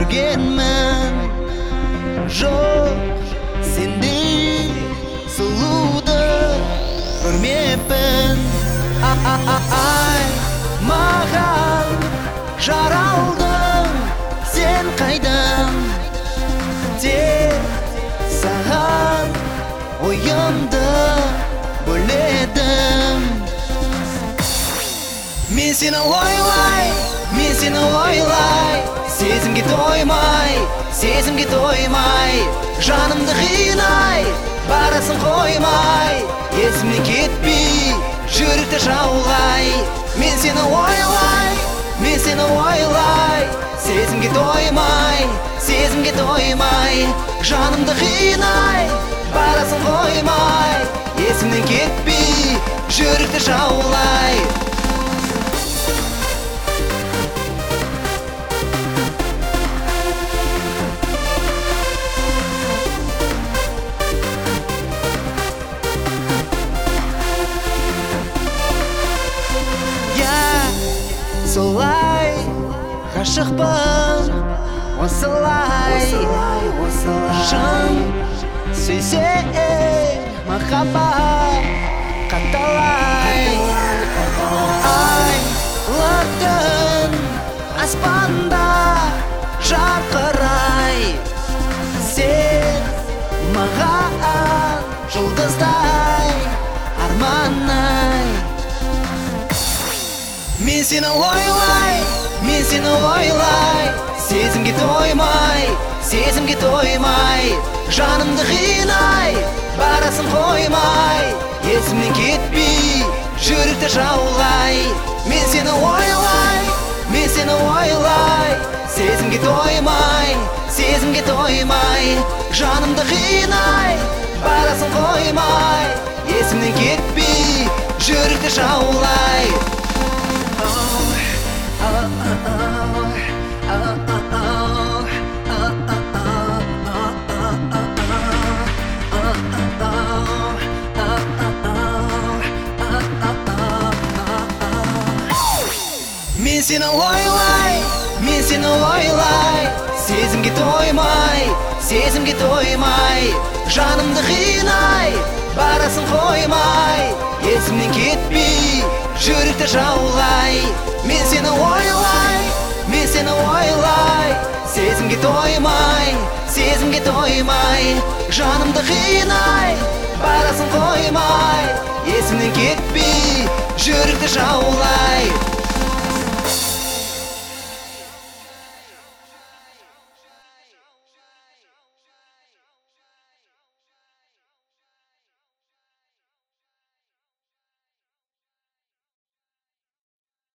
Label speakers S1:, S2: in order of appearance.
S1: көргенмін жоқ сендей сұлуды көрмеппін. Ай, маған жаралдың сен қайдан, тек саған ойымды бөледім. Мен сені ойлай, сезімге тоймай, жанымды қинай, барасын қоймай, есімнен кетпей, жүректі жаулай. Мен сені ойлай, сезімге тоймай, жанымды қинай, барасын қоймай, есімнен кетпей, жүректі жаулай. Солай ғашықпын, осылай шын сүйсең махаббат қаталай. Айлардың аспанда жарқырай, сен маған жұлдыздай арманай. Мен сені ойлай, сезімге тоймай, жанымды қинай, барасын қоймай, есімнен кетпей, жүректі жаулай. Мен сені ойлай, сезімге тоймай, жанымды қинай, барасын қоймай, есімнен кетпей, жүректі жаулай. Мен сені ойлай, сезімге тоймай, жанымды қинай, барасын қоймай, есімнен кетпей, жүректі жаулай. Мен сені ойлай, сезімге тоймай, жанымды қинай, барасын қоймай, есімнен кетпей, жүректі жаулай.